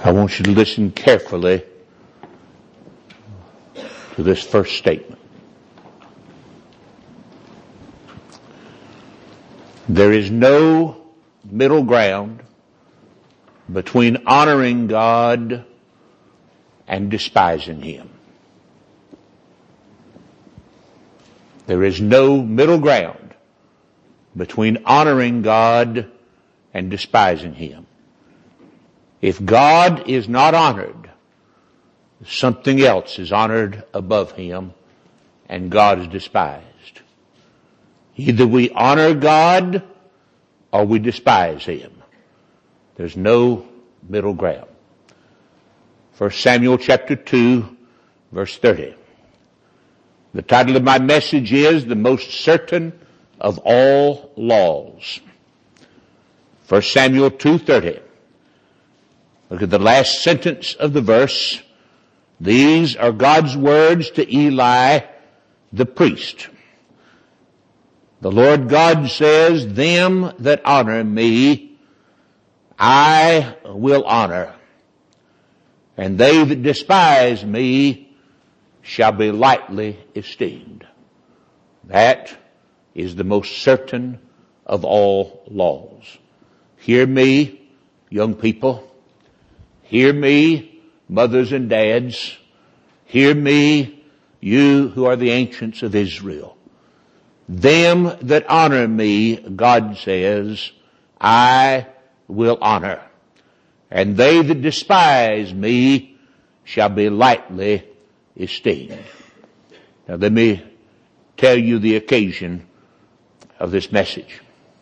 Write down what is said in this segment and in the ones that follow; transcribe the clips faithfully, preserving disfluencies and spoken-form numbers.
I want you to listen carefully to this first statement. There is no middle ground between honoring God and despising Him. There is no middle ground between honoring God and despising Him. If God is not honored, something else is honored above Him, and God is despised. Either we honor God or we despise Him. There's no middle ground. First Samuel chapter two, verse thirty. The title of my message is The Most Certain of All Laws. First Samuel two thirty. Look at the last sentence of the verse. These are God's words to Eli the priest. The Lord God says, them that honor me, I will honor. And they that despise me shall be lightly esteemed. That is the most certain of all laws. Hear me, young people. Hear me, mothers and dads. Hear me, you who are the ancients of Israel. Them that honor me, God says, I will honor. And they that despise me shall be lightly esteemed. Now let me tell you the occasion of this message.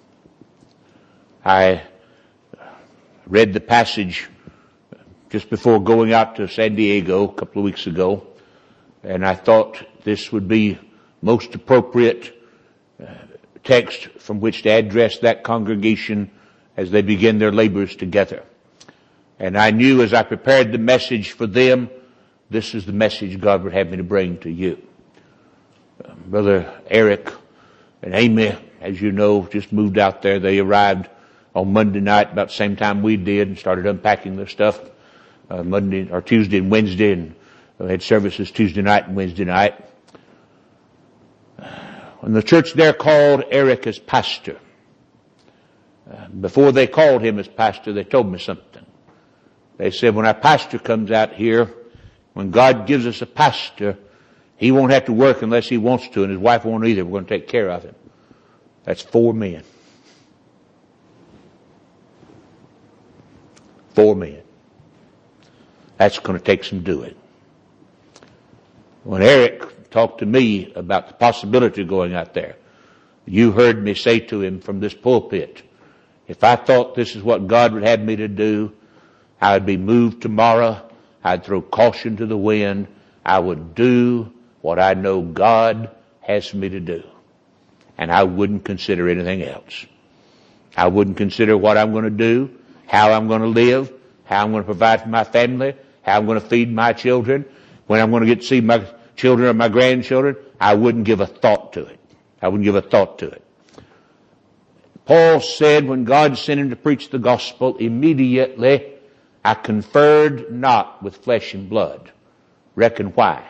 I read the passage just before going out to San Diego a couple of weeks ago, and I thought this would be most appropriate uh, text from which to address that congregation as they begin their labors together. And I knew as I prepared the message for them, this is the message God would have me to bring to you. Uh, Brother Eric and Amy, as you know, just moved out there. They arrived on Monday night about the same time we did and started unpacking their stuff. Uh, Monday or Tuesday and Wednesday, and we had services Tuesday night and Wednesday night. When the church there called Eric as pastor, uh, before they called him as pastor, they told me something. They said, when our pastor comes out here, when God gives us a pastor, he won't have to work unless he wants to, and his wife won't either. We're going to take care of him. That's four men. Four men. That's going to take some doing. When Eric talked to me about the possibility of going out there, you heard me say to him from this pulpit, if I thought this is what God would have me to do, I would be moved tomorrow. I'd throw caution to the wind. I would do what I know God has for me to do. And I wouldn't consider anything else. I wouldn't consider what I'm going to do, how I'm going to live, how I'm going to provide for my family, how I'm going to feed my children, when I'm going to get to see my children or my grandchildren. I wouldn't give a thought to it. I wouldn't give a thought to it. Paul said when God sent him to preach the gospel, immediately I conferred not with flesh and blood. Reckon why?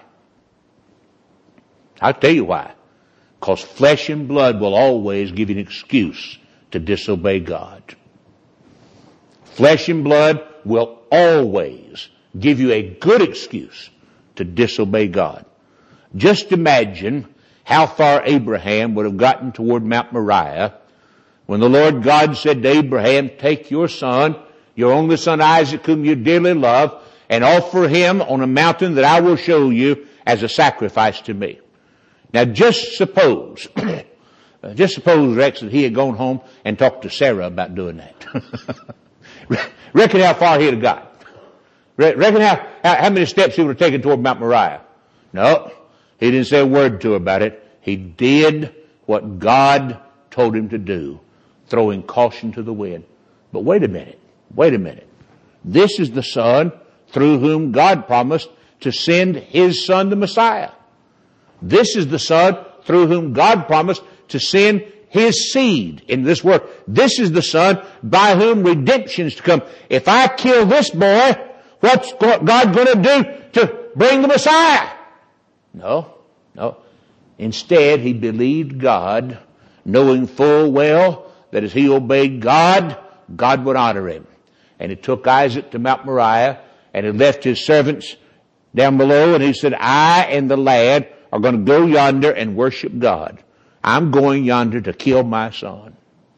I'll tell you why. Because flesh and blood will always give you an excuse to disobey God. Flesh and blood will always give you a good excuse to disobey God. Just imagine how far Abraham would have gotten toward Mount Moriah when the Lord God said to Abraham, take your son, your only son Isaac, whom you dearly love, and offer him on a mountain that I will show you as a sacrifice to me. Now just suppose, just suppose, Rex, that he had gone home and talked to Sarah about doing that. Reckon how far he'd have got. Reckon how, how many steps he would have taken toward Mount Moriah. No, he didn't say a word to her about it. He did what God told him to do, throwing caution to the wind. But wait a minute, wait a minute. This is the son through whom God promised to send his son, the Messiah. This is the son through whom God promised to send his seed in this world. This is the son by whom redemption is to come. If I kill this boy, what's God going to do to bring the Messiah? No, no. Instead, he believed God, knowing full well that as he obeyed God, God would honor him. And he took Isaac to Mount Moriah, and he left his servants down below, and he said, I and the lad are going to go yonder and worship God. I'm going yonder to kill my son.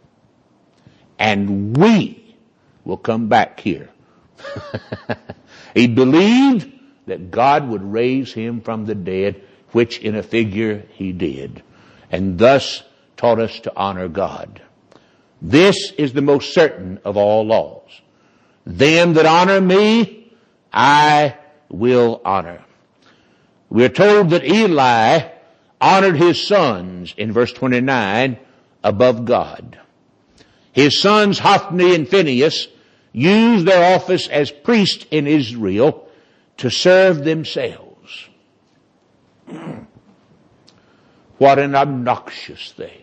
And we will come back here. He believed that God would raise him from the dead, which in a figure he did, and thus taught us to honor God. This is the most certain of all laws. Them that honor me, I will honor. We are told that Eli honored his sons in verse twenty-nine above God. His sons Hophni and Phinehas used their office as priests in Israel to serve themselves. What an obnoxious thing.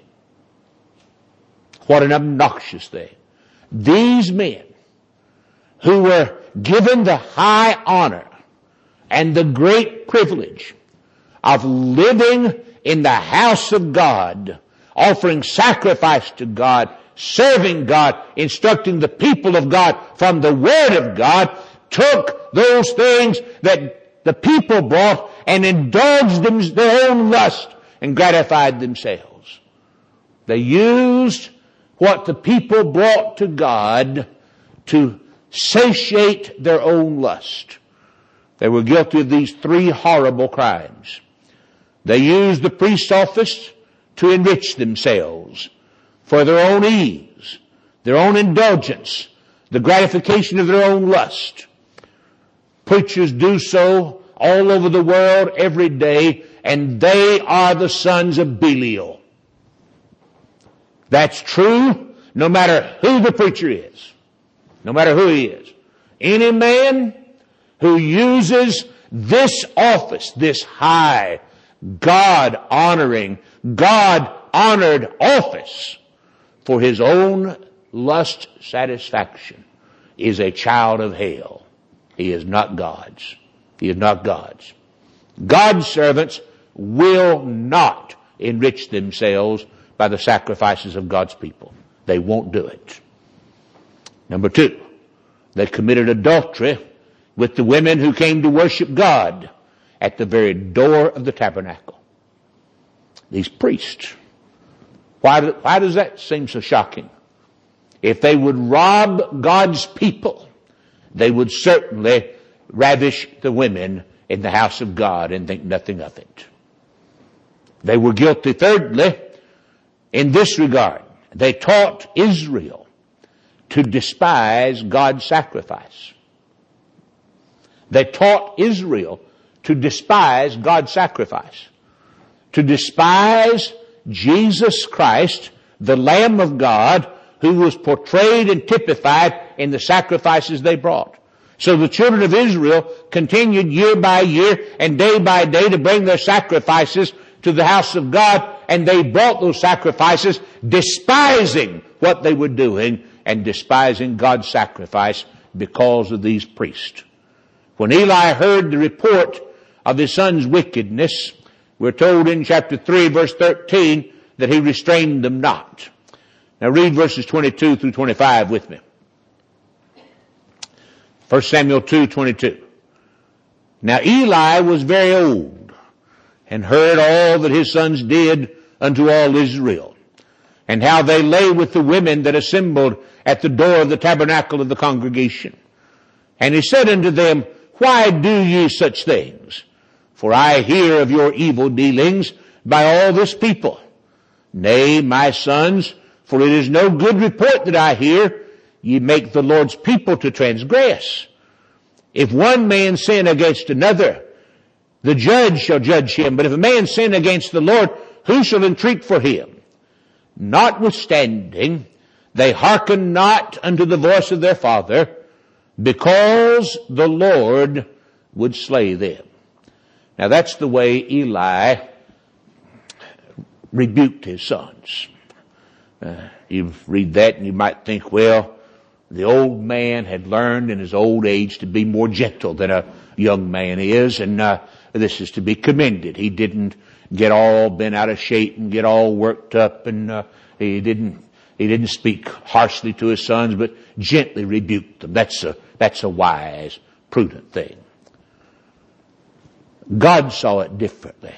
What an obnoxious thing. These men who were given the high honor and the great privilege of living in the house of God, offering sacrifice to God, serving God, instructing the people of God from the Word of God, took those things that the people brought and indulged them, their own lust and gratified themselves. They used what the people brought to God to satiate their own lust. They were guilty of these three horrible crimes. They used the priest's office to enrich themselves for their own ease, their own indulgence, the gratification of their own lust. Preachers do so all over the world every day, and they are the sons of Belial. That's true no matter who the preacher is. No matter who he is. Any man who uses this office, this high, God-honoring, God-honored office for his own lust satisfaction is a child of hell. He is not God's. He is not God's. God's servants will not enrich themselves by the sacrifices of God's people. They won't do it. Number two, they committed adultery with the women who came to worship God at the very door of the tabernacle. These priests. Why, do, why does that seem so shocking? If they would rob God's people, they would certainly ravish the women in the house of God and think nothing of it. They were guilty, thirdly, in this regard. They taught Israel to despise God's sacrifice. They taught Israel to despise God's sacrifice. To despise Jesus Christ, the Lamb of God, who was portrayed and typified in the sacrifices they brought. So the children of Israel continued year by year and day by day to bring their sacrifices to the house of God, and they brought those sacrifices despising what they were doing and despising God's sacrifice because of these priests. When Eli heard the report of his son's wickedness, we're told in chapter three, verse thirteen, that he restrained them not. Now read verses twenty-two through twenty-five with me. First Samuel two, twenty-two. Now Eli was very old, and heard all that his sons did unto all Israel, and how they lay with the women that assembled at the door of the tabernacle of the congregation. And he said unto them, Why do ye such things? For I hear of your evil dealings by all this people. Nay, my sons, for it is no good report that I hear. Ye make the Lord's people to transgress. If one man sin against another, the judge shall judge him. But if a man sin against the Lord, who shall entreat for him? Notwithstanding, they hearken not unto the voice of their father, because the Lord would slay them. Now that's the way Eli rebuked his sons. Uh, you read that and you might think, well, The old man had learned in his old age to be more gentle than a young man is, and uh, this is to be commended. He didn't get all bent out of shape and get all worked up, and uh, he didn't he didn't speak harshly to his sons, but gently rebuked them. That's a that's a wise, prudent thing. God saw it differently.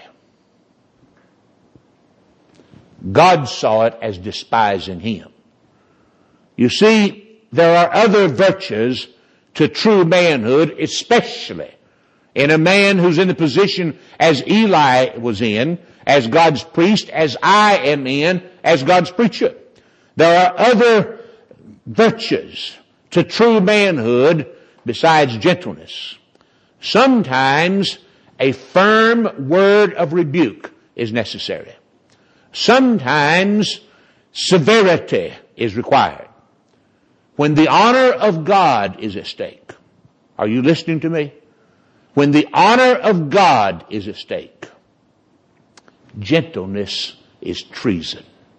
God saw it as despising him. You see, there are other virtues to true manhood, especially in a man who's in the position as Eli was in, as God's priest, as I am in, as God's preacher. There are other virtues to true manhood besides gentleness. Sometimes a firm word of rebuke is necessary. Sometimes severity is required. When the honor of God is at stake, are you listening to me? When the honor of God is at stake, gentleness is treason.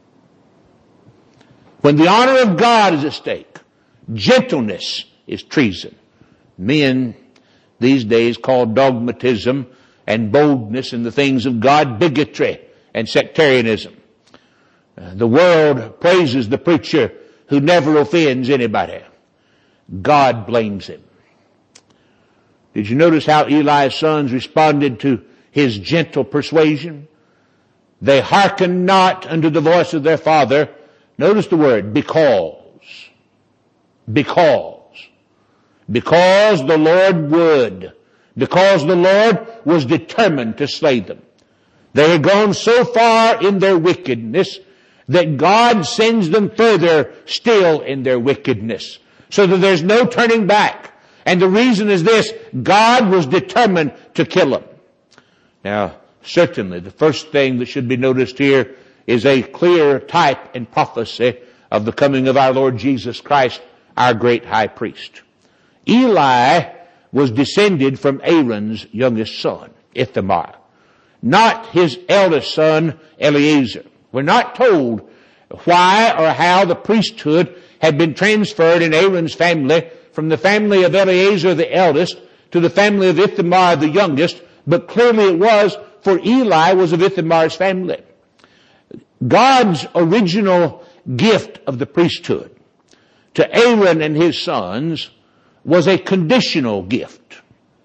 When the honor of God is at stake, gentleness is treason. Men these days call dogmatism and boldness in the things of God bigotry and sectarianism. Uh, the world praises the preacher who never offends anybody. God blames him. Did you notice how Eli's sons responded to his gentle persuasion? They hearkened not unto the voice of their father. Notice the word, because. Because. Because the Lord would. Because the Lord was determined to slay them. They had gone so far in their wickedness that God sends them further still in their wickedness, so that there's no turning back. And the reason is this: God was determined to kill them. Now, certainly the first thing that should be noticed here is a clear type and prophecy of the coming of our Lord Jesus Christ, our great high priest. Eli was descended from Aaron's youngest son, Ithamar, not his eldest son, Eleazar. We're not told why or how the priesthood had been transferred in Aaron's family from the family of Eleazar the eldest to the family of Ithamar the youngest, but clearly it was, for Eli was of Ithamar's family. God's original gift of the priesthood to Aaron and his sons was a conditional gift.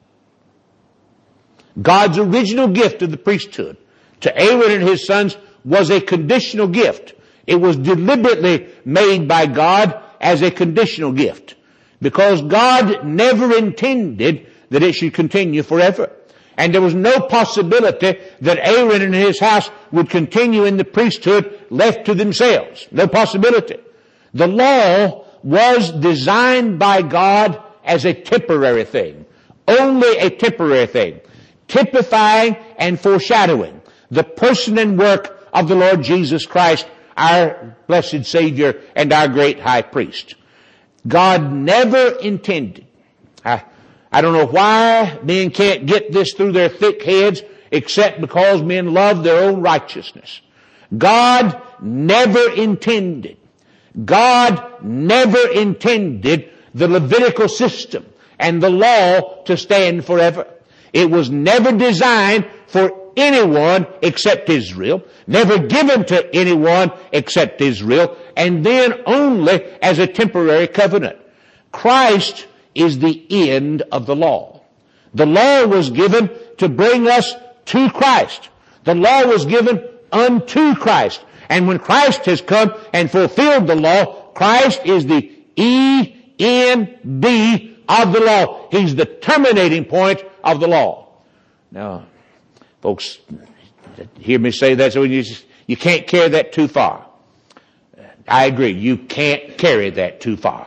God's original gift of the priesthood to Aaron and his sons was a conditional gift. It was deliberately made by God as a conditional gift, because God never intended that it should continue forever. And there was no possibility that Aaron and his house would continue in the priesthood left to themselves. No possibility. The law was designed by God as a temporary thing. Only a temporary thing. Typifying and foreshadowing the person and work of the Lord Jesus Christ, our blessed Savior and our great high priest. God never intended. I, I don't know why men can't get this through their thick heads, except because men love their own righteousness. God never intended. God never intended the Levitical system and the law to stand forever. It was never designed for anyone except Israel, never given to anyone except Israel, and then only as a temporary covenant. Christ is the end of the law. The law was given to bring us to Christ. The law was given unto Christ. And when Christ has come and fulfilled the law, Christ is the E N D of the law. He's the terminating point of the law. Now, folks, hear me say that, so you, you can't carry that too far. I agree, you can't carry that too far.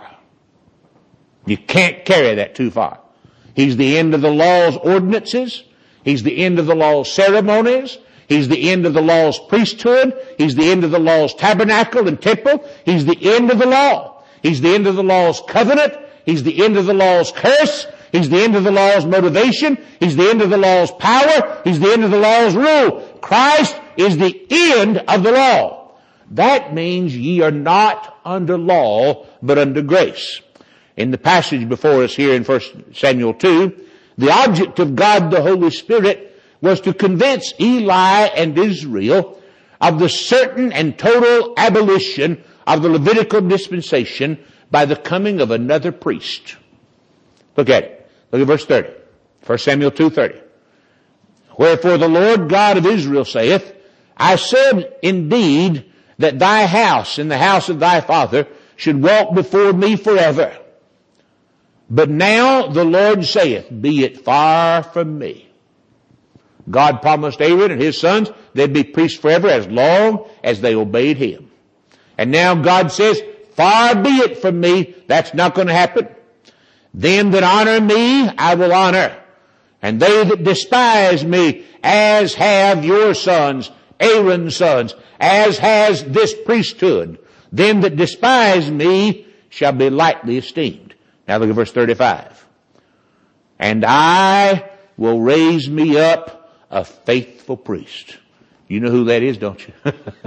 You can't carry that too far. He's the end of the law's ordinances. He's the end of the law's ceremonies. He's the end of the law's priesthood. He's the end of the law's tabernacle and temple. He's the end of the law. He's the end of the law's covenant. He's the end of the law's curse. He's the end of the law's motivation. He's the end of the law's power. He's the end of the law's rule. Christ is the end of the law. That means ye are not under law, but under grace. in the passage before us here in First Samuel two, the object of God the Holy Spirit was to convince Eli and Israel of the certain and total abolition of the Levitical dispensation by the coming of another priest. Look at it. Look at verse thirty. First Samuel two thirty. Wherefore the Lord God of Israel saith, I said indeed that thy house and the house of thy father should walk before me forever. But now the Lord saith, be it far from me. God promised Aaron and his sons they'd be priests forever as long as they obeyed him. And now God says, far be it from me, that's not going to happen. Them that honor me, I will honor. And they that despise me, as have your sons, Aaron's sons, as has this priesthood, them that despise me shall be lightly esteemed. Now look at verse thirty-five. And I will raise me up a faithful priest. You know who that is, don't you?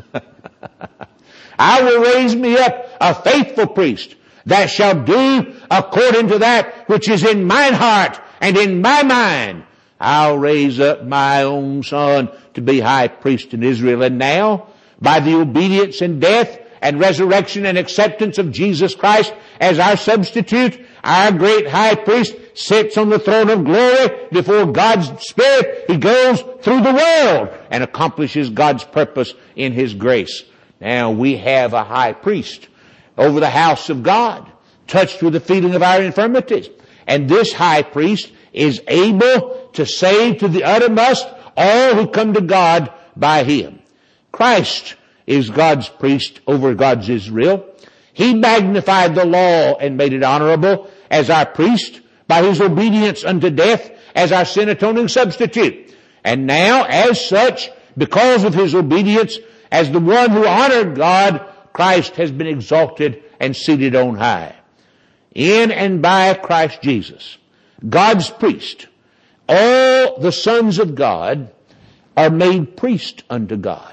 I will raise me up a faithful priest that shall do according to that which is in mine heart and in my mind. I'll raise up my own son to be high priest in Israel. And now, by the obedience and death and resurrection and acceptance of Jesus Christ as our substitute, our great high priest sits on the throne of glory before God's Spirit. He goes through the world and accomplishes God's purpose in His grace. Now we have a high priest over the house of God, touched with the feeling of our infirmities. And this high priest is able to save to the uttermost all who come to God by Him. Christ is God's priest over God's Israel. He magnified the law and made it honorable as our priest by His obedience unto death as our sin atoning substitute. And now, as such, because of His obedience as the one who honored God, Christ has been exalted and seated on high. In and by Christ Jesus, God's priest, all the sons of God are made priest unto God.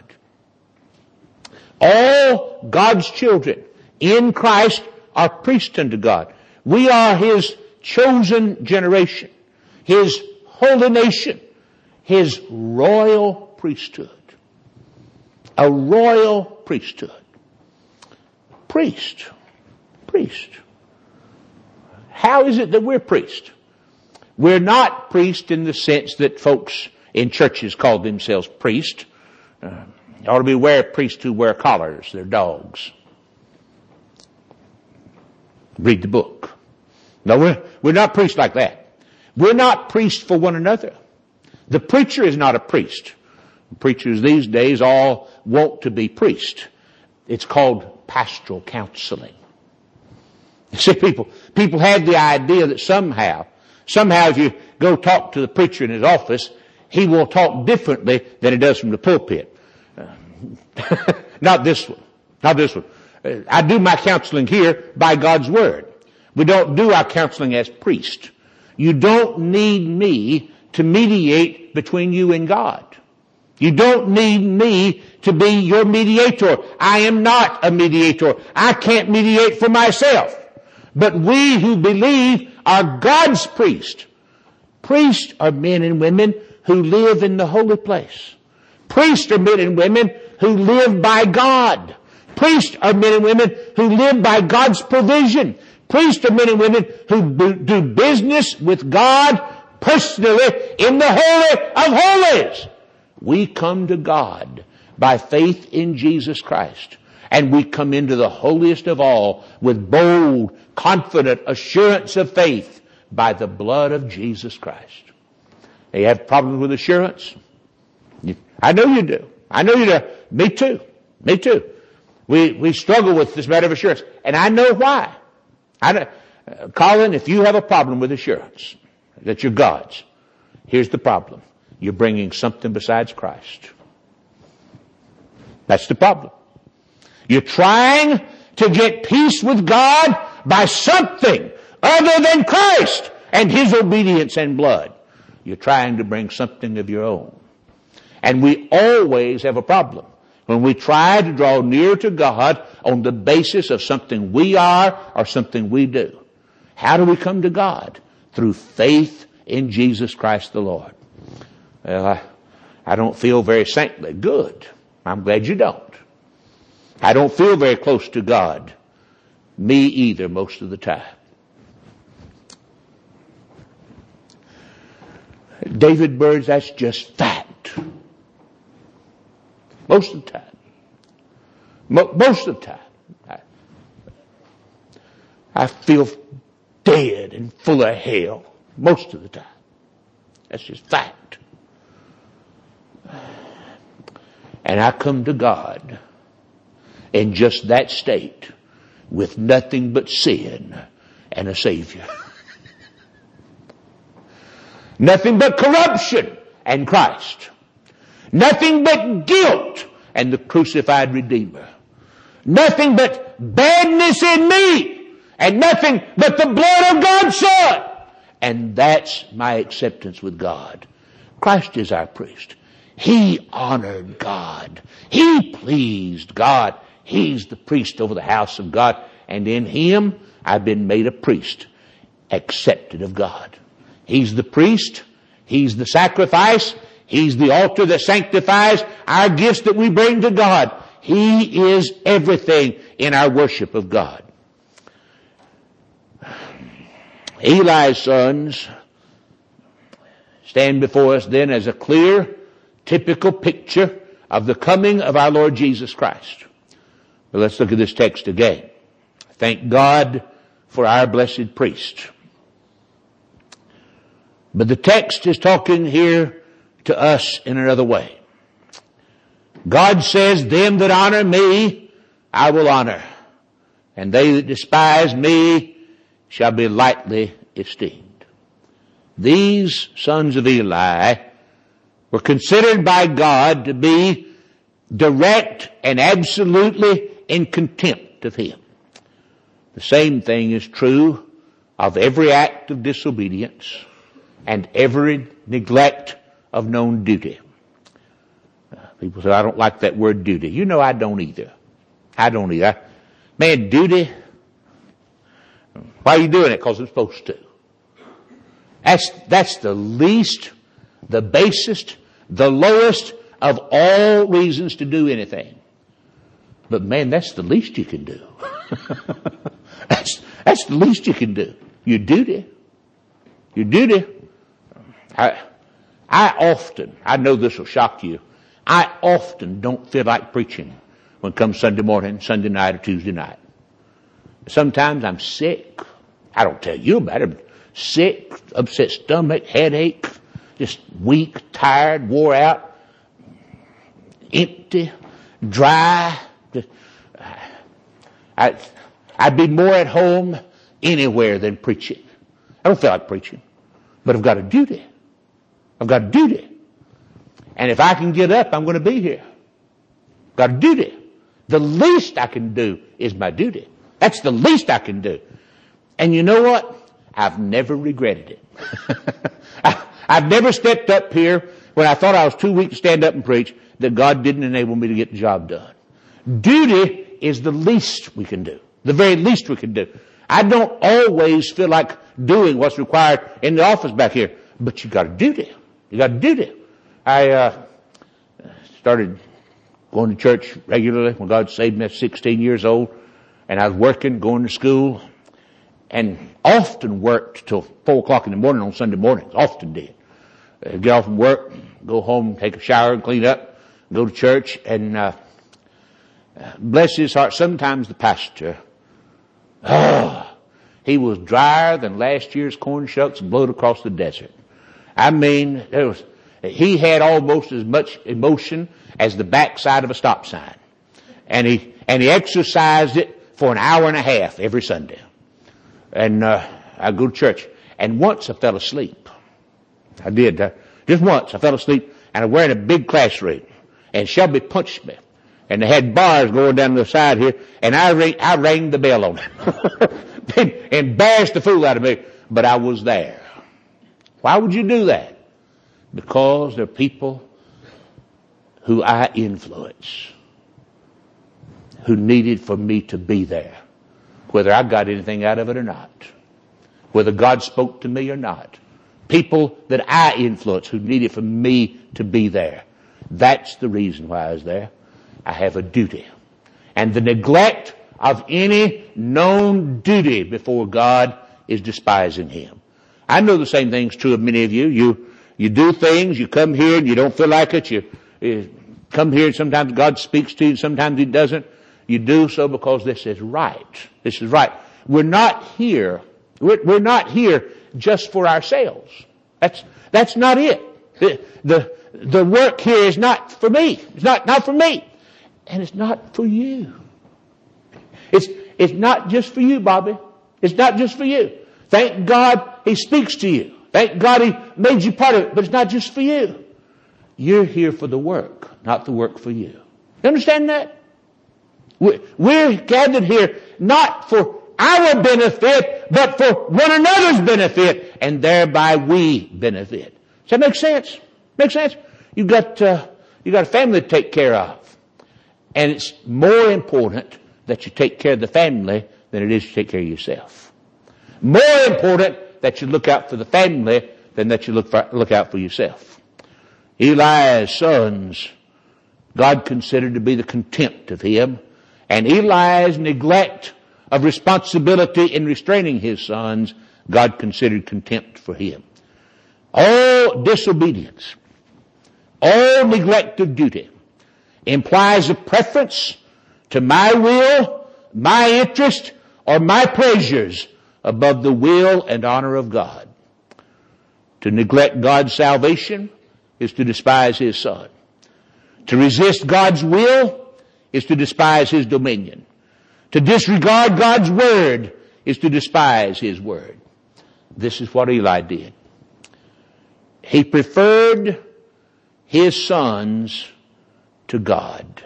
All God's children in Christ are priests unto God. We are His chosen generation, His holy nation, His royal priesthood. A royal priesthood. Priest. Priest. How is it that we're priests? We're not priests in the sense that folks in churches call themselves priests. Uh, you ought to beware of priests who wear collars. They're dogs. Read the book. No, we're, we're not priests like that. We're not priests for one another. The preacher is not a priest. Preachers these days all want to be priests. It's called pastoral counseling. You see, people, people have the idea that somehow, somehow if you go talk to the preacher in his office, he will talk differently than he does from the pulpit. Uh, not this one. Not this one. Uh, I do my counseling here by God's Word. We don't do our counseling as priests. You don't need me to mediate between you and God. You don't need me to be your mediator. I am not a mediator. I can't mediate for myself. But we who believe are God's priests. Priests are men and women who live in the holy place. Priests are men and women who live by God. Priests are men and women who live by God's provision. Priests are men and women who do business with God personally in the Holy of Holies. We come to God by faith in Jesus Christ. And we come into the holiest of all with bold, confident assurance of faith by the blood of Jesus Christ. Now, you have problems with assurance? You, I know you do. I know you do. Me too. Me too. We, we struggle with this matter of assurance. And I know why. I know, uh, Colin, if you have a problem with assurance that you're God's, here's the problem. You're bringing something besides Christ. That's the problem. You're trying to get peace with God by something other than Christ and His obedience and blood. You're trying to bring something of your own. And we always have a problem when we try to draw near to God on the basis of something we are or something we do. How do we come to God? Through faith in Jesus Christ the Lord. Well, I, I don't feel very saintly. Good. I'm glad you don't. I don't feel very close to God. Me either, most of the time. David Burns, that's just fact. Most of the time. Mo- most of the time. I, I feel dead and full of hell. Most of the time. That's just fact. And I come to God in just that state with nothing but sin and a Savior. Nothing but corruption and Christ. Nothing but guilt and the crucified Redeemer. Nothing but badness in me and nothing but the blood of God's Son. And that's my acceptance with God. Christ is our priest. He honored God. He pleased God. He's the priest over the house of God. And in Him, I've been made a priest, accepted of God. He's the priest. He's the sacrifice. He's the altar that sanctifies our gifts that we bring to God. He is everything in our worship of God. Eli's sons stand before us then as a clear, typical picture of the coming of our Lord Jesus Christ. But let's look at this text again. Thank God for our blessed priest. But the text is talking here to us in another way. God says, them that honor me, I will honor. And they that despise me shall be lightly esteemed. These sons of Eli were considered by God to be direct and absolutely in contempt of Him. The same thing is true of every act of disobedience and every neglect of known duty. Uh, people say, I don't like that word duty. You know I don't either. I don't either. I, man, duty, why are you doing it? Because I'm supposed to. That's, that's the least, the basest, the lowest of all reasons to do anything. But man, that's the least you can do. that's, that's the least you can do. Your duty. Your duty. I, I often, I know this will shock you, I often don't feel like preaching when it comes Sunday morning, Sunday night, or Tuesday night. Sometimes I'm sick. I don't tell you about it. But sick, upset stomach, headache, just weak, tired, wore out, empty, dry. I, I'd be more at home anywhere than preaching. I don't feel like preaching, but I've got a duty. I've got a duty. And if I can get up, I'm going to be here. Got a duty. The least I can do is my duty. That's the least I can do. And you know what? I've never regretted it. I, I've never stepped up here when I thought I was too weak to stand up and preach that God didn't enable me to get the job done. Duty is the least we can do. The very least we can do. I don't always feel like doing what's required in the office back here, but you got a duty. You got a duty. I uh, started going to church regularly when God saved me at sixteen years old, and I was working, going to school, and often worked till four o'clock in the morning on Sunday mornings. Often did. Uh, get off from work, go home, take a shower, and clean up, go to church, and uh, bless his heart. Sometimes the pastor, oh, he was drier than last year's corn shucks blowed across the desert. I mean, there was, he had almost as much emotion as the backside of a stop sign. And he, and he exercised it for an hour and a half every Sunday. And, uh, I go to church. And once I fell asleep. I did. Uh, just once I fell asleep, and I was wearing a big classroom. And Shelby punched me. And they had bars going down the side here, and I rang, I rang the bell on him. Embarrassed the fool out of me. But I was there. Why would you do that? Because there are people who I influence, who needed for me to be there, whether I got anything out of it or not. whether God spoke to me or not. People that I influence who needed for me to be there. That's the reason why I was there. I have a duty. And the neglect of any known duty before God is despising Him. I know the same thing's true of many of you. You you do things, you come here and you don't feel like it. You, you come here and sometimes God speaks to you, sometimes He doesn't. You do so because this is right. This is right. We're not here. We're, we're not here just for ourselves. That's that's not it. The, the the work here is not for me. It's not not for me, and it's not for you. It's it's not just for you, Bobby. It's not just for you. Thank God He speaks to you. Thank God He made you part of it. But it's not just for you. You're here for the work, not the work for you. You understand that? We're gathered here not for our benefit, but for one another's benefit, and thereby we benefit. Does that make sense? Make sense? You've got, uh, you've got a family to take care of. And it's more important that you take care of the family than it is to take care of yourself. More important that you look out for the family than that you look for, look out for yourself. Eli's sons, God considered to be the contempt of him, and Eli's neglect of responsibility in restraining his sons, God considered contempt for him. All disobedience, all neglect of duty implies a preference to my will, my interest, or my pleasures above the will and honor of God. To neglect God's salvation is to despise His Son. To resist God's will is to despise His dominion. To disregard God's word is to despise His word. This is what Eli did. He preferred his sons to God.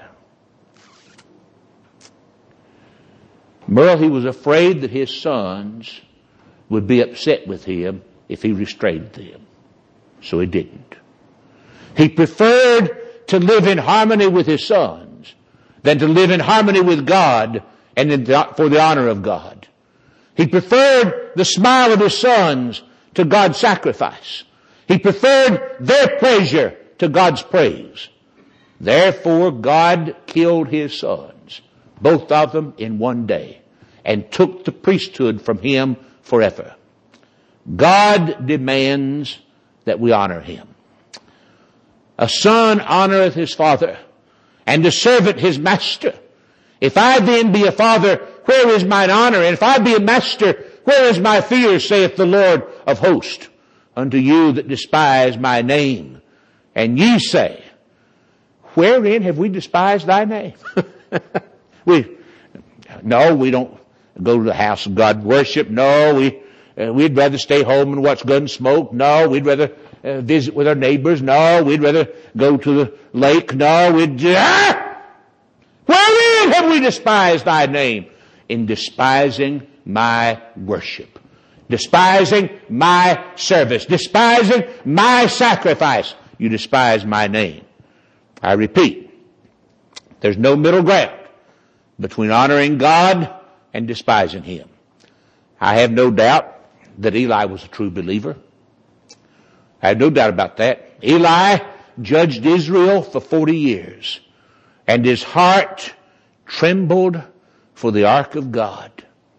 Merle, he was afraid that his sons would be upset with him if he restrained them. So he didn't. He preferred to live in harmony with his sons than to live in harmony with God and in the, for the honor of God. He preferred the smile of his sons to God's sacrifice. He preferred their pleasure to God's praise. Therefore, God killed his sons, both of them in one day, and took the priesthood from him forever. God demands that we honor him. A son honoreth his father, and a servant his master. If I then be a father, where is mine honor? And if I be a master, where is my fear, saith the Lord of hosts, unto you that despise my name? And ye say, wherein have we despised thy name? we, no, we don't go to the house of God worship. No, we, uh, we'd rather stay home and watch Gunsmoke. No, we'd rather uh, visit with our neighbors. No, we'd rather go to the lake. No, we'd, ah! Wherein have we despised thy name? In despising my worship. Despising my service. Despising my sacrifice. You despise my name. I repeat, there's no middle ground between honoring God and despising him. I have no doubt that Eli was a true believer. I have no doubt about that. Eli judged Israel for forty years, and his heart trembled for the ark of God.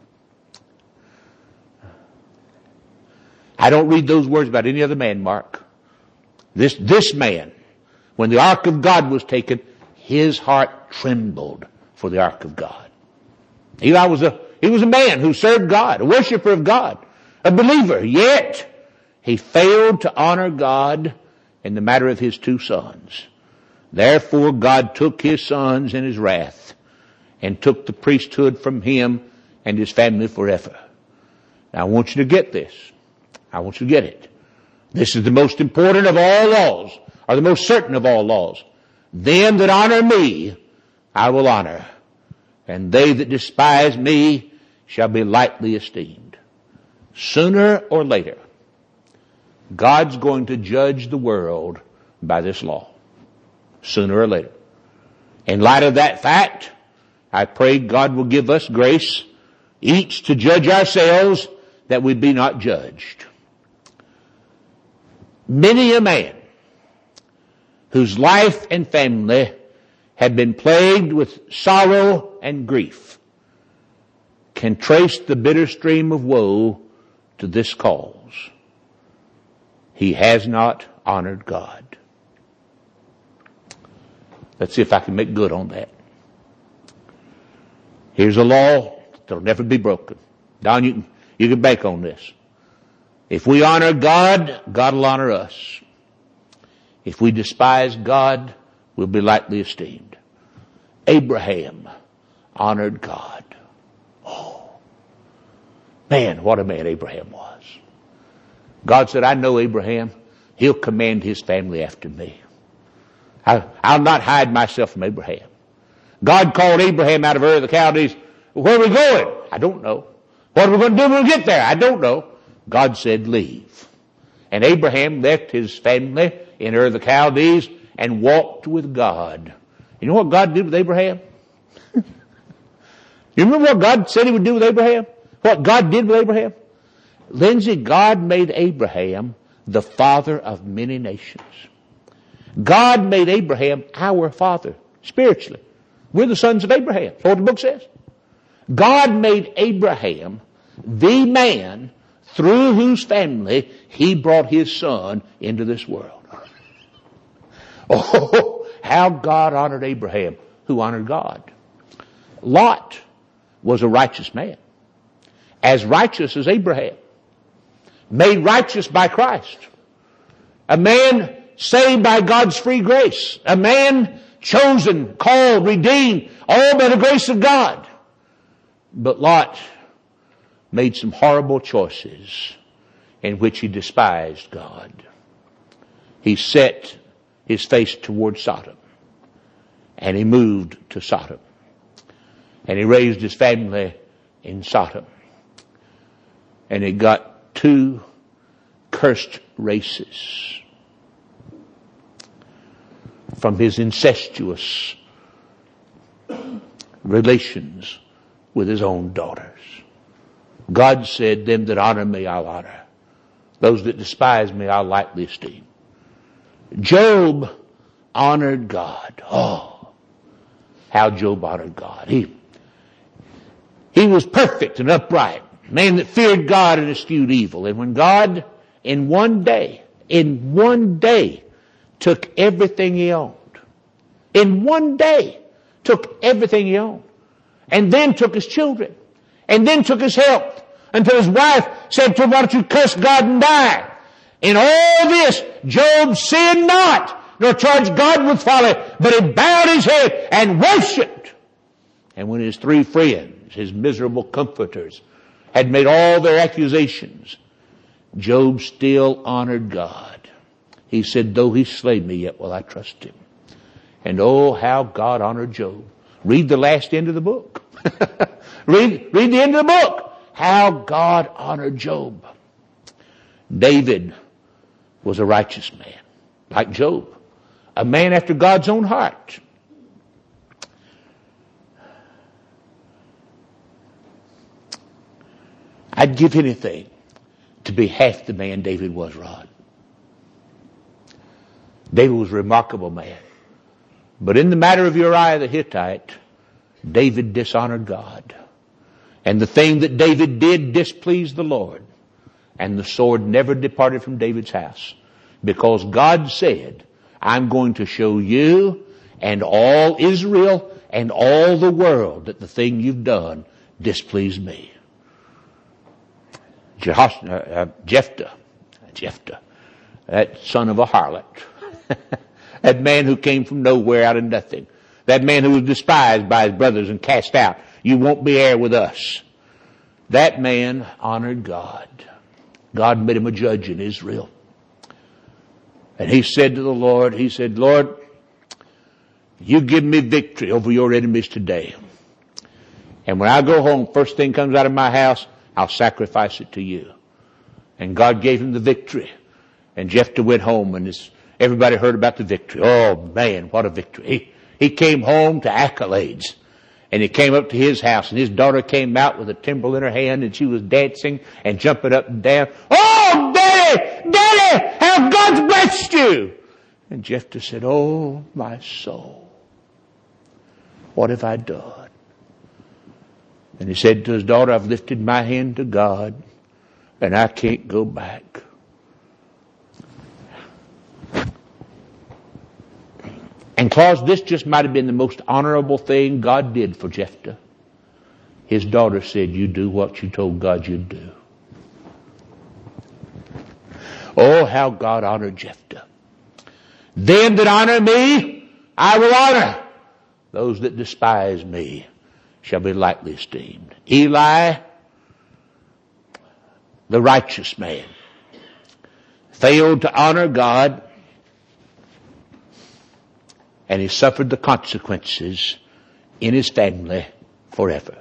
I don't read those words about any other man, Mark. This, this man, when the ark of God was taken, his heart trembled for the ark of God. Eli was a, he was a man who served God, a worshiper of God, a believer, yet he failed to honor God in the matter of his two sons. Therefore God took his sons in his wrath and took the priesthood from him and his family forever. Now I want you to get this. I want you to get it. This is the most important of all laws, or the most certain of all laws. Them that honor me, I will honor, and they that despise me shall be lightly esteemed. Sooner or later, God's going to judge the world by this law. Sooner or later. In light of that fact, I pray God will give us grace, each to judge ourselves that we be not judged. Many a man whose life and family have been plagued with sorrow and grief can trace the bitter stream of woe to this cause. He has not honored God. Let's see if I can make good on that. Here's a law that'll never be broken. Don, you can, you can bank on this. If we honor God, God will honor us. If we despise God, we'll be lightly esteemed. Abraham honored God. Oh, man, what a man Abraham was. God said, I know Abraham. He'll command his family after me. I, I'll not hide myself from Abraham. God called Abraham out of Ur of the Chaldees. Where are we going? I don't know. What are we going to do when we get there? I don't know. God said, leave. And Abraham left his family in Ur of the Chaldees and walked with God. You know what God did with Abraham? You remember what God said he would do with Abraham? What God did with Abraham? Lindsay, God made Abraham the father of many nations. God made Abraham our father, spiritually. We're the sons of Abraham. That's what the book says. God made Abraham the man through whose family he brought his son into this world. Oh, how God honored Abraham, who honored God. Lot was a righteous man, as righteous as Abraham, made righteous by Christ. A man saved by God's free grace. A man chosen, called, redeemed, all by the grace of God. But Lot made some horrible choices in which he despised God. He set his face toward Sodom, and he moved to Sodom. And he raised his family in Sodom. And he got two cursed races from his incestuous relations with his own daughters. God said, them that honor me, I'll honor. Those that despise me, I'll lightly esteem. Job honored God. Oh, how Job honored God. He, he was perfect and upright. A man that feared God and eschewed evil. And when God, in one day, in one day, took everything he owned. In one day, took everything he owned. And then took his children. And then took his health. Until his wife said to him, why don't you curse God and die? In all this, Job sinned not, nor charged God with folly, but he bowed his head and worshipped. And when his three friends, his miserable comforters, had made all their accusations, Job still honored God. He said, though he slay me, yet will I trust him. And oh, how God honored Job. Read the last end of the book. read, read the end of the book. How God honored Job. David was a righteous man, like Job. A man after God's own heart. I'd give anything to be half the man David was, Rod. David was a remarkable man. But in the matter of Uriah the Hittite, David dishonored God. And the thing that David did displeased the Lord. And the sword never departed from David's house. Because God said, I'm going to show you and all Israel and all the world that the thing you've done displeased me. Jehosh- uh, Jephthah, Jephthah, that son of a harlot. That man who came from nowhere out of nothing. That man who was despised by his brothers and cast out. You won't be heir with us. That man honored God. God made him a judge in Israel. And he said to the Lord, he said, Lord, you give me victory over your enemies today. And when I go home, first thing comes out of my house, I'll sacrifice it to you. And God gave him the victory. And Jephthah went home and his, everybody heard about the victory. Oh man, what a victory. He, he came home to accolades. And he came up to his house, and his daughter came out with a timbrel in her hand, and she was dancing and jumping up and down. "Oh, Daddy! Daddy! How God's blessed you!" And Jephthah said, "Oh, my soul, what have I done?" And he said to his daughter, "I've lifted my hand to God, and I can't go back." And Claus, this just might have been the most honorable thing God did for Jephthah. His daughter said, "You do what you told God you'd do." Oh, how God honored Jephthah. "Them that honor me, I will honor. Those that despise me shall be lightly esteemed." Eli, the righteous man, failed to honor God, and he suffered the consequences in his family forever.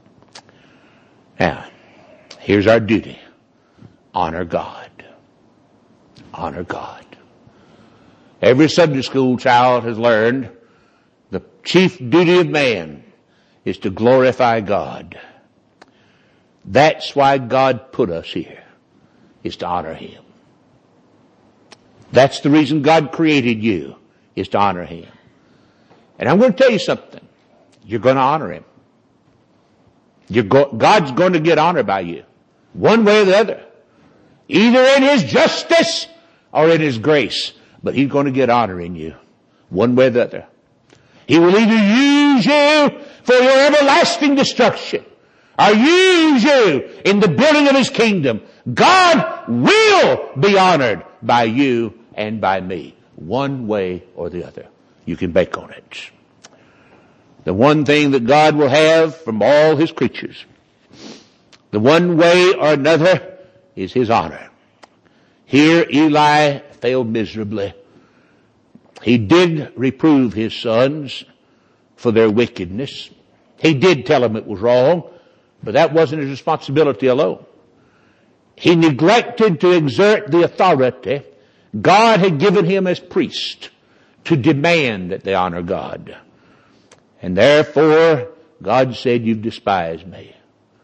Now, here's our duty. Honor God. Honor God. Every Sunday school child has learned the chief duty of man is to glorify God. That's why God put us here, is to honor Him. That's the reason God created you, is to honor Him. And I'm going to tell you something. You're going to honor Him. You're go- God's going to get honor by you, one way or the other. Either in His justice or in His grace. But He's going to get honor in you, one way or the other. He will either use you for your everlasting destruction or use you in the building of His kingdom. God will be honored by you and by me, one way or the other. You can bank on it. The one thing that God will have from all His creatures, the one way or another, is His honor. Here Eli failed miserably. He did reprove his sons for their wickedness. He did tell them it was wrong, but that wasn't his responsibility alone. He neglected to exert the authority God had given him as priest to demand that they honor God. And therefore, God said, "You've despised me."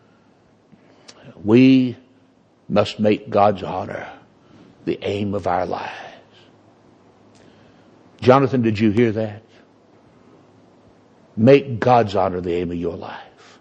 We must make God's honor the aim of our lives. Jonathan, did you hear that? Make God's honor the aim of your life.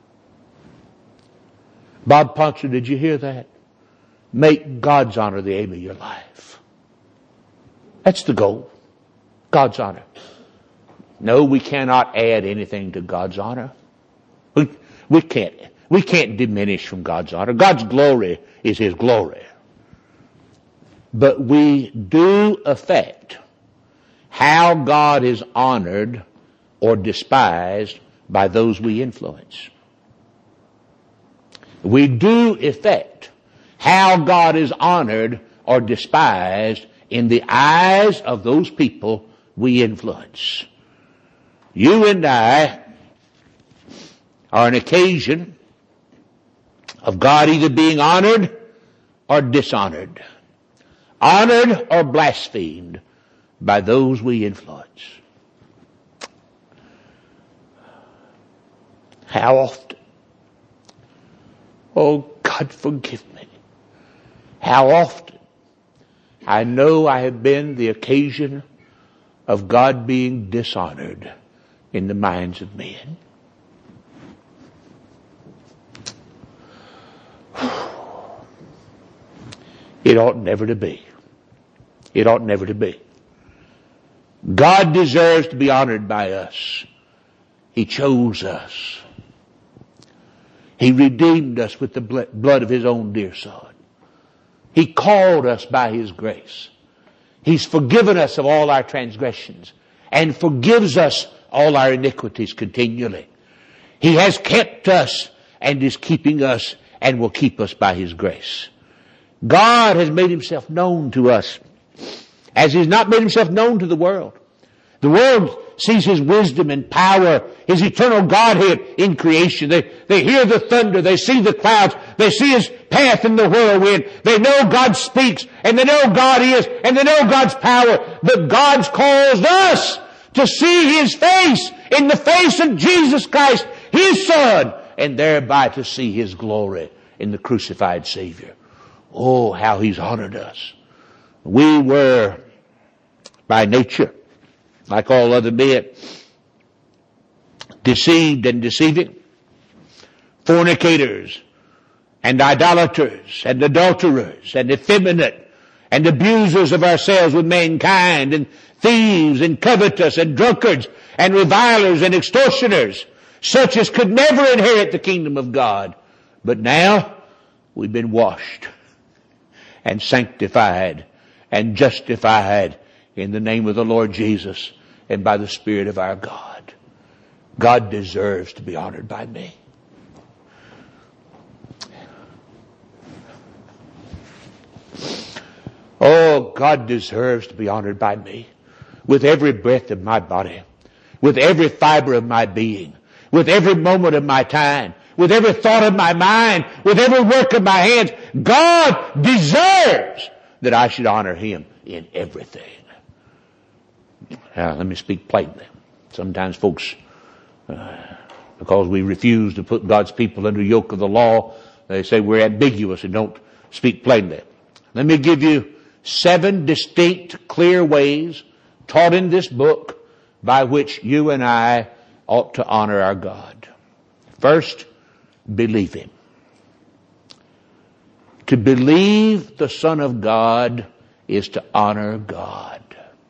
Bob Poncher, did you hear that? Make God's honor the aim of your life. That's the goal. God's honor. No, we cannot add anything to God's honor. We, we can't, we can't diminish from God's honor. God's glory is His glory. But we do affect how God is honored or despised by those we influence. We do affect how God is honored or despised in the eyes of those people we influence. You and I are an occasion of God either being honored or dishonored, honored or blasphemed by those we influence. How often? Oh, God, forgive me. How often I know I have been the occasion of God being dishonored in the minds of men. It ought never to be. It ought never to be. God deserves to be honored by us. He chose us. He redeemed us with the blood of His own dear Son. He called us by His grace. He's forgiven us of all our transgressions and forgives us all our iniquities continually. He has kept us and is keeping us and will keep us by His grace. God has made Himself known to us as He's not made Himself known to the world. The world sees His wisdom and power, His eternal Godhead in creation. They, they hear the thunder, they see the clouds, they see His path in the whirlwind. They know God speaks, and they know God is, and they know God's power. But God's caused us to see His face in the face of Jesus Christ. His Son, and thereby to see His glory in the crucified Savior. Oh, how He's honored us. We were, by nature, like all other men, deceived and deceiving, fornicators and idolaters and adulterers and effeminate and abusers of ourselves with mankind and thieves and covetous and drunkards and revilers and extortioners, such as could never inherit the kingdom of God. But now we've been washed and sanctified and justified in the name of the Lord Jesus and by the Spirit of our God. God deserves to be honored by me. Oh, God deserves to be honored by me with every breath of my body, with every fiber of my being, with every moment of my time, with every thought of my mind, with every work of my hands. God deserves that I should honor Him in everything. Now, let me speak plainly. Sometimes folks, uh, because we refuse to put God's people under the yoke of the law, they say we're ambiguous and don't speak plainly. Let me give you seven distinct, clear ways taught in this book by which you and I ought to honor our God. First, believe Him. To believe the Son of God is to honor God.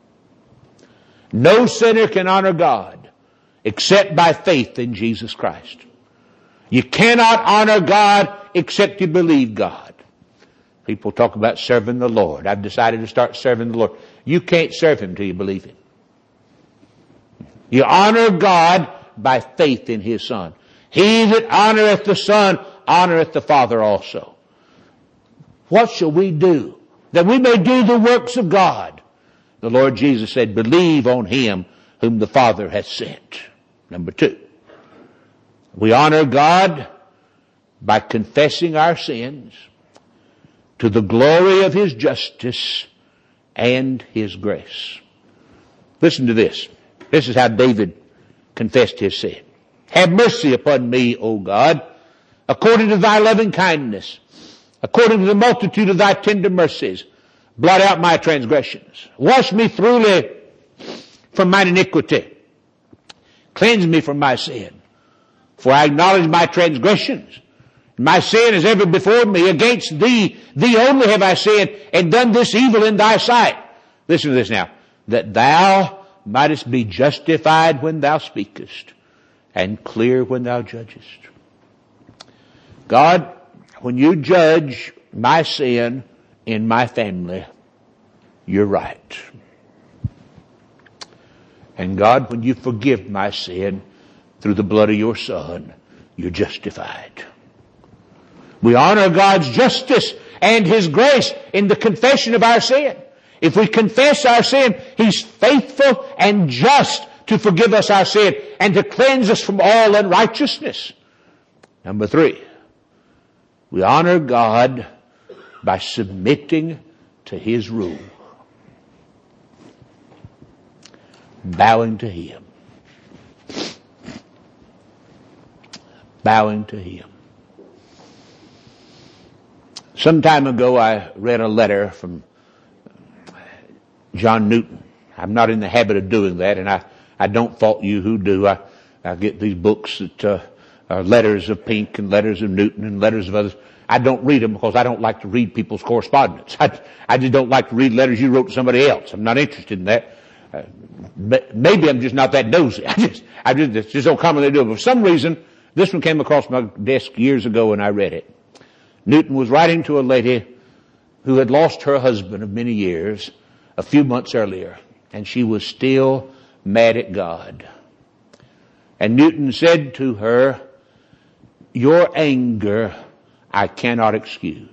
No sinner can honor God except by faith in Jesus Christ. You cannot honor God except you believe God. People talk about serving the Lord. I've decided to start serving the Lord. You can't serve Him till you believe Him. You honor God by faith in His Son. He that honoreth the Son honoreth the Father also. What shall we do that we may do the works of God? The Lord Jesus said, believe on Him whom the Father hath sent. Number two, we honor God by confessing our sins to the glory of His justice and His grace. Listen to this. This is how David confessed his sin. Have mercy upon me, O God, according to Thy loving kindness, according to the multitude of Thy tender mercies. Blot out my transgressions. Wash me thoroughly from mine iniquity. Cleanse me from my sin. For I acknowledge my transgressions. My sin is ever before me. Against Thee, Thee only have I sinned, and done this evil in Thy sight. Listen to this now. That Thou mightest be justified when Thou speakest, and clear when Thou judgest. God, when You judge my sin in my family, You're right. And God, when You forgive my sin through the blood of Your Son, You're justified. We honor God's justice and His grace in the confession of our sin. If we confess our sin, He's faithful and just to forgive us our sin and to cleanse us from all unrighteousness. Number three, we honor God by submitting to His rule. Bowing to Him. Bowing to Him. Some time ago I read a letter from John Newton. I'm not in the habit of doing that, and I, I don't fault you who do. I, I get these books that uh, are letters of Pink and letters of Newton and letters of others. I don't read them because I don't like to read people's correspondence. I, I just don't like to read letters you wrote to somebody else. I'm not interested in that. Uh, maybe I'm just not that nosy. I just, I just, it's just don't commonly do it. But for some reason, this one came across my desk years ago and I read it. Newton was writing to a lady who had lost her husband of many years a few months earlier, and she was still mad at God. And Newton said to her, your anger I cannot excuse.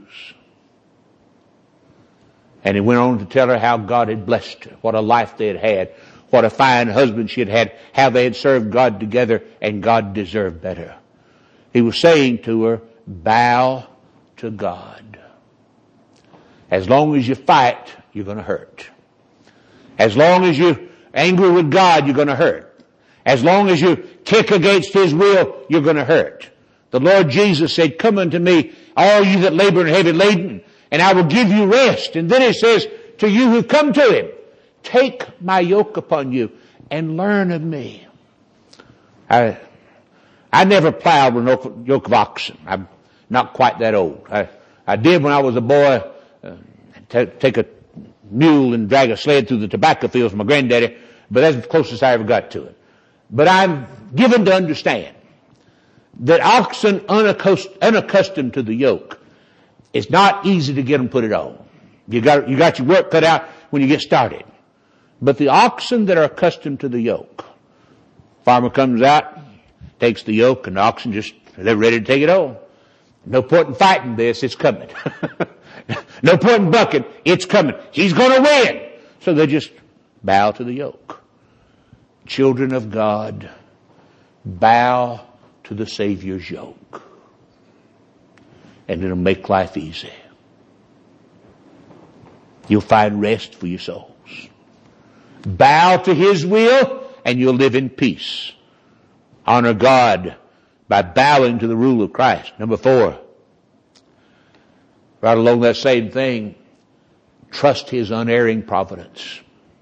And he went on to tell her how God had blessed her, what a life they had had, what a fine husband she had had, how they had served God together, and God deserved better. He was saying to her, bow to God. As long as you fight, you're going to hurt. As long as you're angry with God, you're going to hurt. As long as you kick against His will, you're going to hurt. The Lord Jesus said, come unto me, all you that labor and are heavy laden, and I will give you rest. And then He says to you who come to Him, take my yoke upon you and learn of me. I, I never plowed with a yoke of oxen. I'm not quite that old. I, I did when I was a boy, uh, t- take a mule and drag a sled through the tobacco fields with my granddaddy, but that's the closest I ever got to it. But I'm given to understand that oxen unaccustomed, unaccustomed to the yoke, it's not easy to get them put it on. You got, you got your work cut out when you get started. But the oxen that are accustomed to the yoke, farmer comes out, takes the yoke, and the oxen just, they're ready to take it on. No point in fighting this, it's coming. No point in bucking, it's coming. He's going to win. So they just bow to the yoke. Children of God, bow to the Savior's yoke. And it'll make life easy. You'll find rest for your souls. Bow to His will and you'll live in peace. Honor God by bowing to the rule of Christ. Number four, right along that same thing, trust His unerring providence.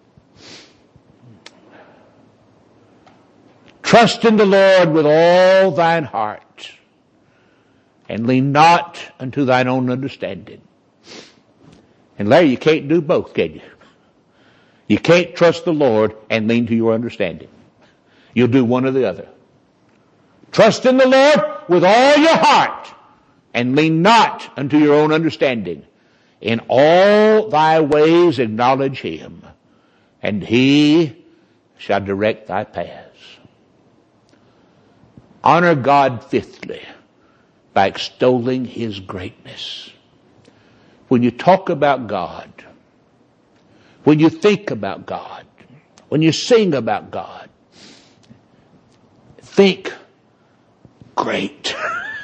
Trust in the Lord with all thine heart, and lean not unto thine own understanding. And Larry, you can't do both, can you? You can't trust the Lord and lean to your understanding. You'll do one or the other. Trust in the Lord with all your heart, and lean not unto your own understanding. In all thy ways acknowledge Him, and He shall direct thy paths. Honor God fifthly by extolling His greatness. When you talk about God, when you think about God, when you sing about God, think great.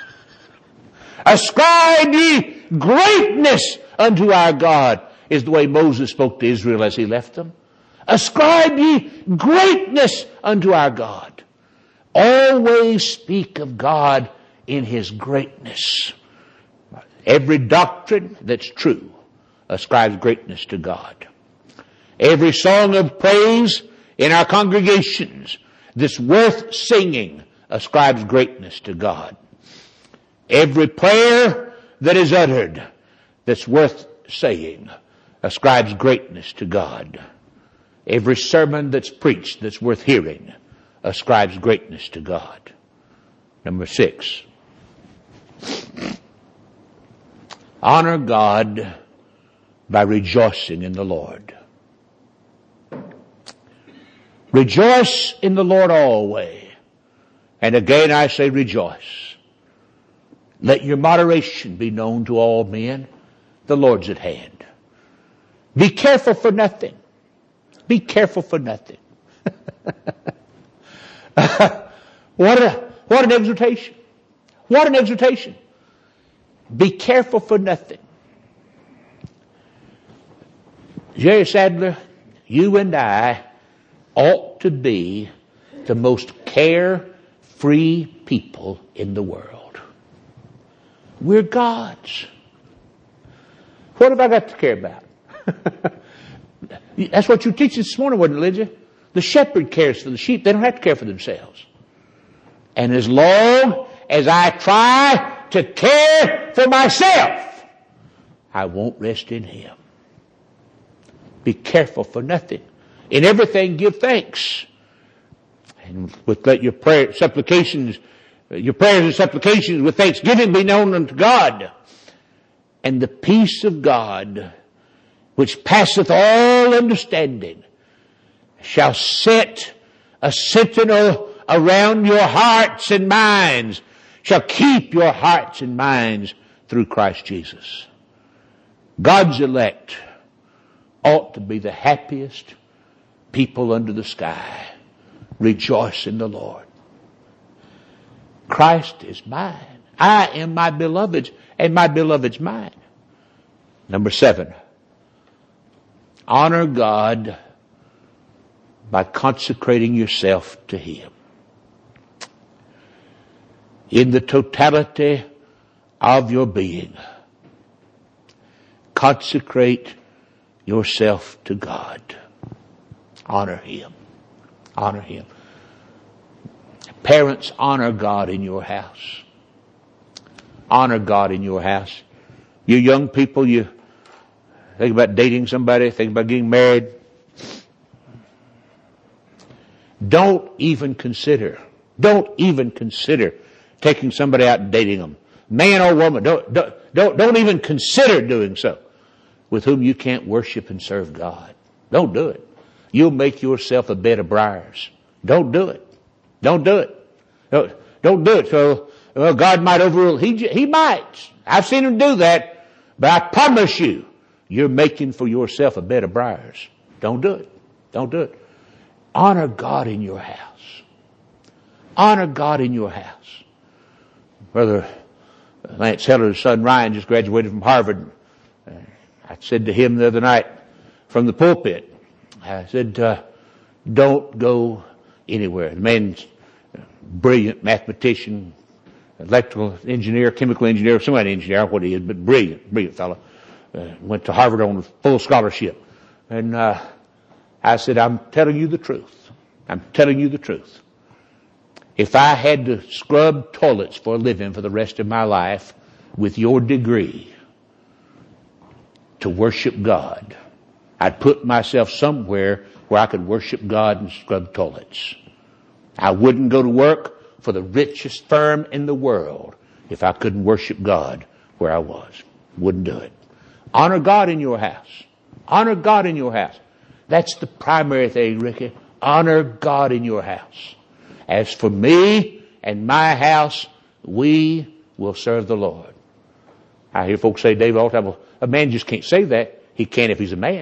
Ascribe ye greatness unto our God, is the way Moses spoke to Israel as he left them. Ascribe ye greatness unto our God. Always speak of God in His greatness. Every doctrine that's true ascribes greatness to God. Every song of praise in our congregations that's worth singing ascribes greatness to God. Every prayer that is uttered that's worth saying ascribes greatness to God. Every sermon that's preached that's worth hearing ascribes greatness to God. Number six, honor God by rejoicing in the Lord. Rejoice in the Lord always. And again I say rejoice. Let your moderation be known to all men. The Lord's at hand. Be careful for nothing. Be careful for nothing. what a, what an exhortation. What an exhortation. Be careful for nothing. Jerry Sadler, you and I ought to be the most carefree people in the world. We're God's. What have I got to care about? That's what you teach this morning, wasn't it, Lydia? The shepherd cares for the sheep. They don't have to care for themselves. And as long as I try to care for myself, I won't rest in Him. Be careful for nothing. In everything give thanks. And with let your prayer, supplications, your prayers and supplications with thanksgiving be known unto God. And the peace of God, which passeth all understanding, shall set a sentinel around your hearts and minds, shall keep your hearts and minds through Christ Jesus. God's elect ought to be the happiest people under the sky. Rejoice in the Lord. Christ is mine. I am my beloved's, and my beloved's mine. Number seven, honor God by consecrating yourself to Him. In the totality of your being, consecrate yourself to God. Honor Him. Honor Him. Parents, honor God in your house. Honor God in your house. You young people, you think about dating somebody, think about getting married. Don't even consider, don't even consider taking somebody out and dating them. Man or woman, don't, don't, don't, don't even consider doing so with whom you can't worship and serve God. Don't do it. You'll make yourself a bed of briars. Don't do it. Don't do it. Don't, don't do it. So, well, God might overrule. He, he might. I've seen Him do that. But I promise you, you're making for yourself a bed of briars. Don't do it. Don't do it. Honor God in your house. Honor God in your house. Brother Lance Heller's son Ryan just graduated from Harvard. Uh, I said to him the other night from the pulpit, I said, uh, don't go anywhere. The man's a brilliant mathematician, electrical engineer, chemical engineer, some kind of engineer, I don't know what he is, but brilliant, brilliant fellow. Uh, went to Harvard on full scholarship. And uh, I said, I'm telling you the truth. I'm telling you the truth. If I had to scrub toilets for a living for the rest of my life with your degree to worship God, I'd put myself somewhere where I could worship God and scrub toilets. I wouldn't go to work for the richest firm in the world if I couldn't worship God where I was. Wouldn't do it. Honor God in your house. Honor God in your house. That's the primary thing, Ricky. Honor God in your house. As for me and my house, we will serve the Lord. I hear folks say, David, all the time, well, a man just can't say that. He can if he's a man.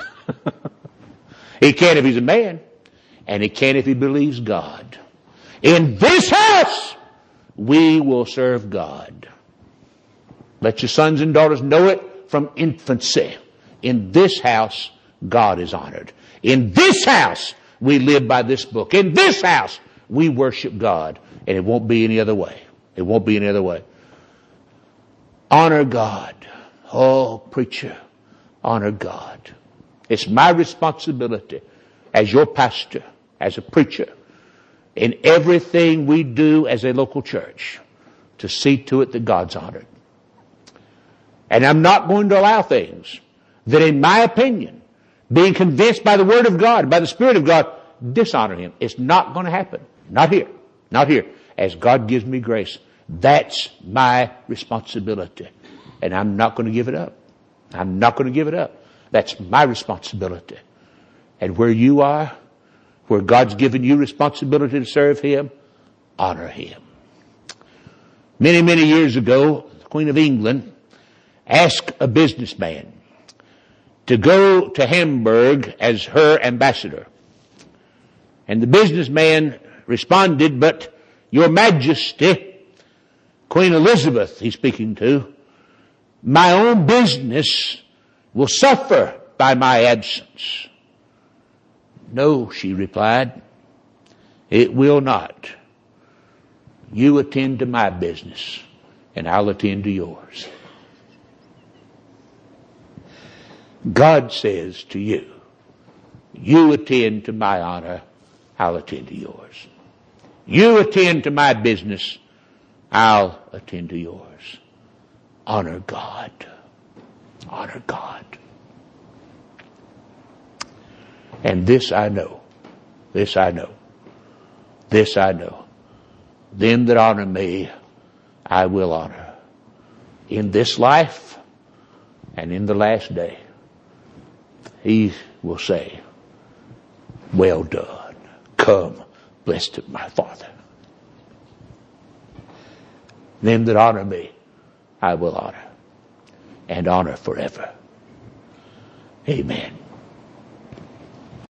He can if he's a man. And he can if he believes God. In this house, we will serve God. Let your sons and daughters know it from infancy. In this house, God is honored. In this house, we live by this book. In this house, we worship God. And it won't be any other way. It won't be any other way. Honor God. Oh, preacher, honor God. It's my responsibility as your pastor, as a preacher, in everything we do as a local church to see to it that God's honored. And I'm not going to allow things that, in my opinion, being convinced by the Word of God, by the Spirit of God, dishonor Him. It's not going to happen. Not here. Not here. As God gives me grace. That's my responsibility. And I'm not going to give it up. I'm not going to give it up. That's my responsibility. And where you are, where God's given you responsibility to serve Him, honor Him. Many, many years ago, the Queen of England asked a businessman to go to Hamburg as her ambassador. And the businessman responded, but Your Majesty, Queen Elizabeth, he's speaking to, my own business will suffer by my absence. No, she replied, it will not. You attend to my business, and I'll attend to yours. God says to you, you attend to my honor, I'll attend to yours. You attend to my business, I'll attend to yours. Honor God. Honor God. And this I know. This I know. This I know. Them that honor me, I will honor. In this life and in the last day, He will say, well done. Come, blessed of my Father. Them that honor me, I will honor. And honor forever. Amen.